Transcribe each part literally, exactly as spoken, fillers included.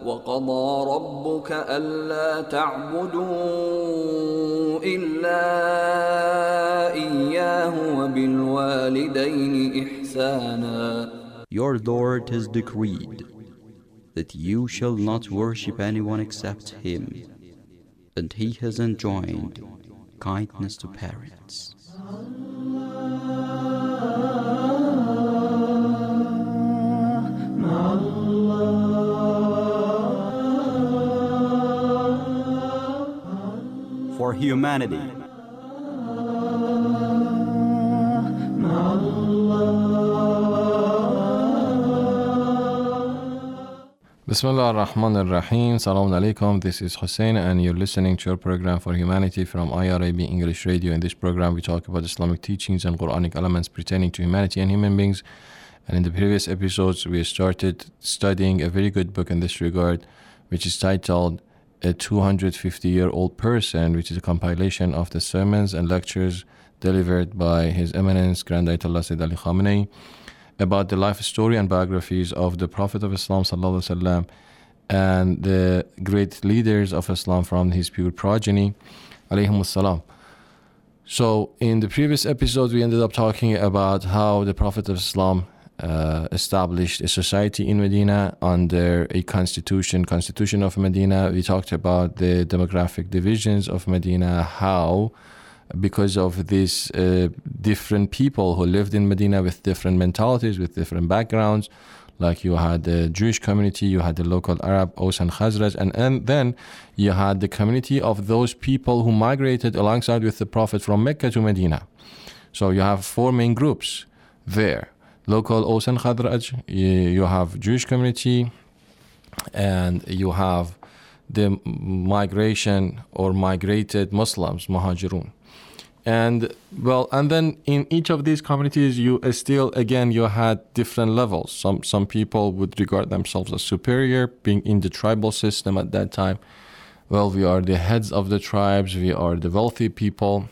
وَقَضَى رَبُّكَ أَلَّا تَعْبُدُوا إِلَّا إِيَّاهُ وَبِالْوَالِدَيْنِ إِحْسَانًا. Your Lord has decreed that you shall not worship anyone except Him, and He has enjoined kindness to parents. For humanity. Bismillah ar-Rahman ar-Rahim. Salaam alaikum. This is Hussein and you're listening to your program For Humanity from I R A B English Radio. In this program we talk about Islamic teachings and Quranic elements pertaining to humanity and human beings. And in the previous episodes we started studying a very good book in this regard, which is titled A two hundred fifty year old Person, which is a compilation of the sermons and lectures delivered by His Eminence Grand Ayatollah Sayyid Ali Khamenei about the life story and biographies of the Prophet of Islam sallallahu alaihi wasallam and the great leaders of Islam from his pure progeny alayhimus salam. So in the previous episode we ended up talking about how the Prophet of Islam uh, established a society in Medina under a constitution, constitution of Medina. We talked about the demographic divisions of Medina, how because of these uh, different people who lived in Medina with different mentalities, with different backgrounds, like you had the Jewish community, you had the local Arab, Aus and Khazraj, and, and then you had the community of those people who migrated alongside with the Prophet from Mecca to Medina. So you have four main groups there. Local Aus and Khazraj, you have Jewish community, and you have the migration or migrated Muslims, Muhajirun. And well, and then in each of these communities, you uh, still, again, you had different levels. Some some people would regard themselves as superior, being in the tribal system at that time. Well, we are the heads of the tribes, we are the wealthy people.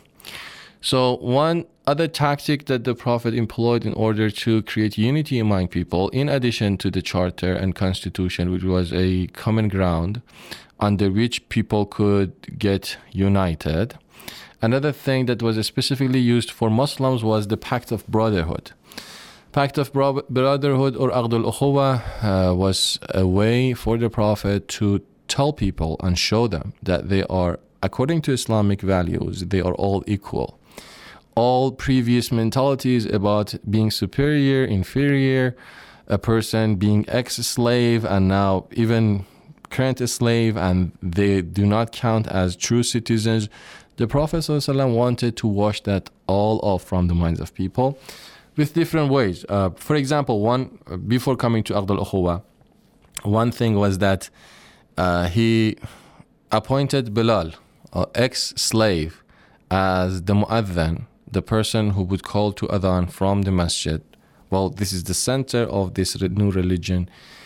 So one other tactic that the Prophet employed in order to create unity among people, in addition to the charter and constitution, which was a common ground under which people could get united, another thing that was specifically used for Muslims was the Pact of Brotherhood. Pact of Bro- Brotherhood or Aqd al-Ukhuwa uh, was a way for the Prophet to tell people and show them that they are, according to Islamic values, they are all equal. All previous mentalities about being superior, inferior, a person being ex-slave and now even current slave, and they do not count as true citizens. The Prophet ﷺ wanted to wash that all off from the minds of people with different ways. Uh, for example, one before coming to Aqd al-Ukhuwa, one thing was that uh, he appointed Bilal, uh, ex-slave, as the mu'adhan, the person who would call to adhan from the masjid. Well, this is the center of this new religion.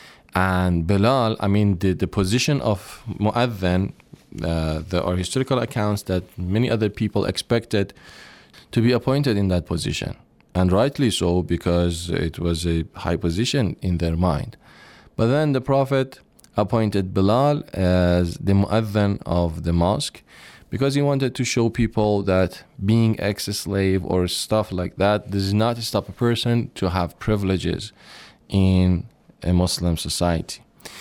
And Bilal, I mean, the, the position of mu'adhan, uh, there are historical accounts that many other people expected to be appointed in that position. And rightly so, because it was a high position in their mind. But then the Prophet appointed Bilal as the mu'adhan of the mosque, because he wanted to show people that being ex-slave or stuff like that does not stop a person to have privileges in a Muslim society.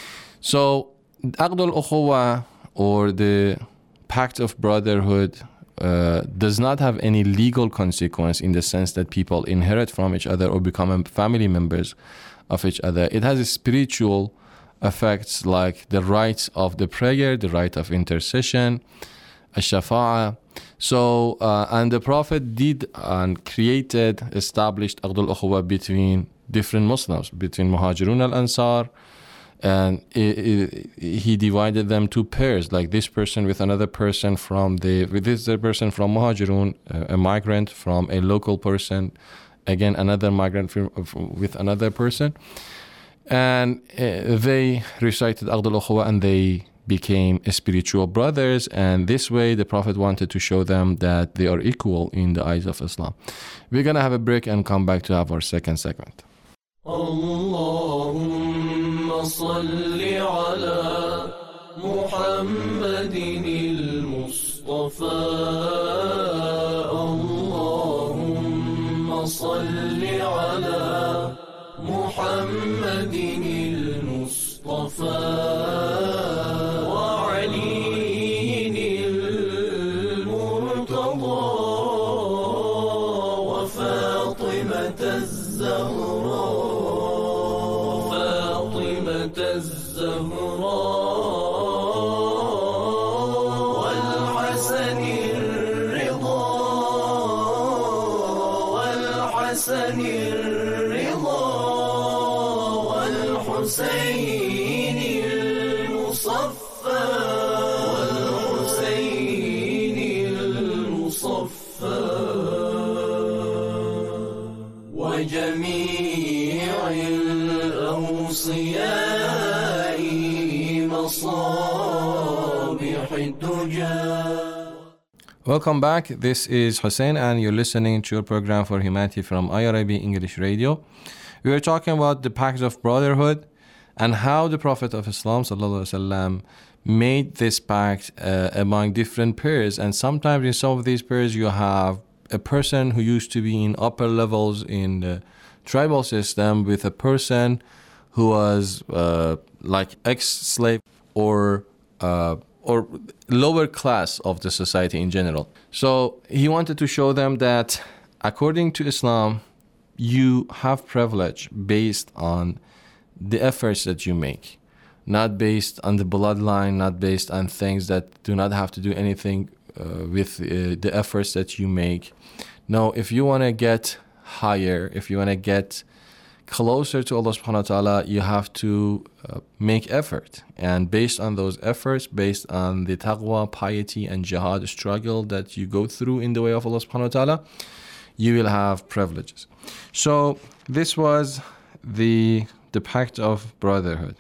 So Aqd al-Ukhuwa, or the Pact of Brotherhood, uh, does not have any legal consequence in the sense that people inherit from each other or become family members of each other. It has a spiritual effects like the rights of the prayer, the right of intercession, ash-shafa'ah. So, uh, and the Prophet did and created, established Aqd al-Ukhuwa between different Muslims, between Muhajirun al-Ansar, and it, it, he divided them to pairs, like this person with another person from the, with this person from Muhajirun, a migrant from a local person, again another migrant from, with another person, and uh, they recited Aqd al-Ukhuwa and they became spiritual brothers, and this way the Prophet wanted to show them that they are equal in the eyes of Islam. We're gonna have a break and come back to have our second segment. Allahumma صل على محمد المصطفى اللهم صل على محمد المصطفى وعلي المرتضى وفاطمة الزهراء فاطمة الزهراء والحسن الرضا والحسن الرضا والحسين المصفى والحسين المصفى وجميع الأوصياء مصابيح الدجى. Welcome back. This is Hussein and you're listening to your program for humanity from I R I B English Radio. We were talking about the pact of brotherhood and how the Prophet of Islam sallallahu alaihi wasallam made this pact uh, among different pairs. And sometimes in some of these pairs you have a person who used to be in upper levels in the tribal system with a person who was uh, like ex-slave or uh, or lower class of the society in general. So he wanted to show them that according to Islam, you have privilege based on the efforts that you make, not based on the bloodline, not based on things that do not have to do anything uh, with uh, the efforts that you make. No, if you want to get higher, if you want to get closer to Allah subhanahu wa ta'ala, you have to uh, make effort. And based on those efforts, based on the taqwa, piety, and jihad struggle that you go through in the way of Allah subhanahu wa ta'ala, you will have privileges. So this was the the pact of brotherhood.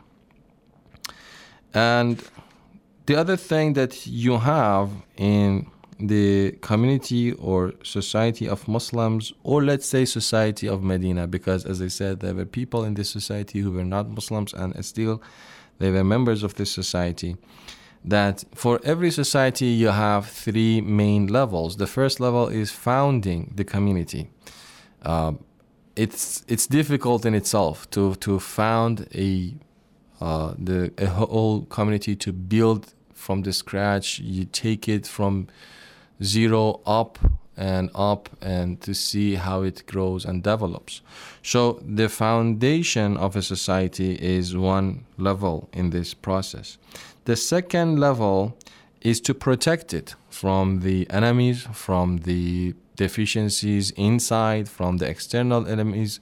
And the other thing that you have in the community or society of Muslims, or let's say society of Medina, because as I said, there were people in this society who were not Muslims and still they were members of this society, that for every society you have three main levels. The first level is founding the community. Uh, it's it's difficult in itself to to found a uh, the a whole community, to build from the scratch. You take it from zero up and up and to see how it grows and develops. So the foundation of a society is one level in this process. The second level is to protect it from the enemies, from the deficiencies inside, from the external enemies.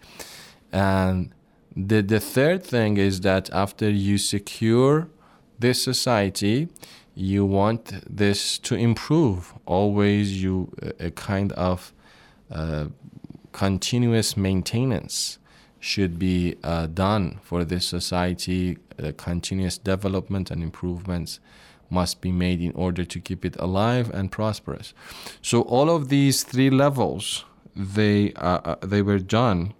And the, the third thing is that after you secure this society, you want this to improve. Always you a kind of uh, continuous maintenance should be uh, done for this society. Uh, continuous development and improvements must be made in order to keep it alive and prosperous. So all of these three levels, they uh, they were done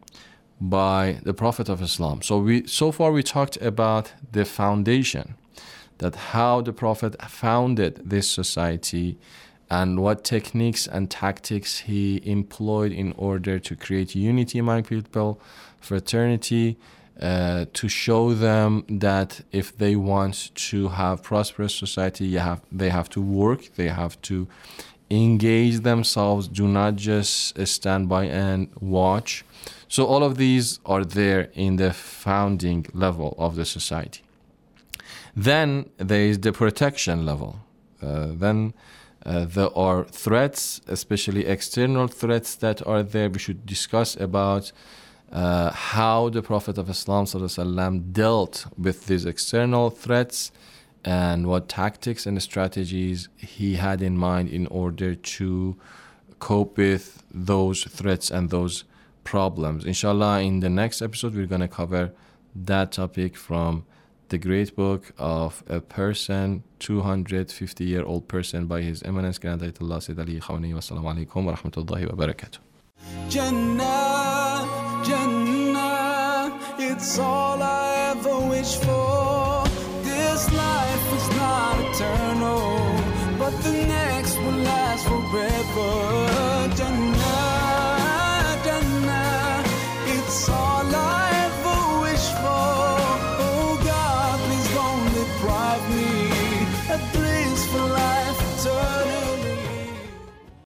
by the Prophet of Islam. So we so far we talked about the foundation, that how the Prophet founded this society and what techniques and tactics he employed in order to create unity among people, fraternity, uh, to show them that if they want to have prosperous society, you have, they have to work, they have to engage themselves, do not just stand by and watch. So all of these are there in the founding level of the society. Then there is the protection level. Uh, then uh, there are threats, especially external threats that are there. We should discuss about uh, how the Prophet of Islam sallallahu alaihi wasallam dealt with these external threats and what tactics and strategies he had in mind in order to cope with those threats and those problems. Inshallah, in the next episode, we're going to cover that topic from the great book of a person, two hundred fifty year old person, by His Eminence Grand Ayatollah Sayyid Ali Khamenei. Wassalamu alaikum wa rahmatullahi wa barakatuh. Jannah, Jannah, it's all I ever wish for. This life is not eternal, but the next will last forever.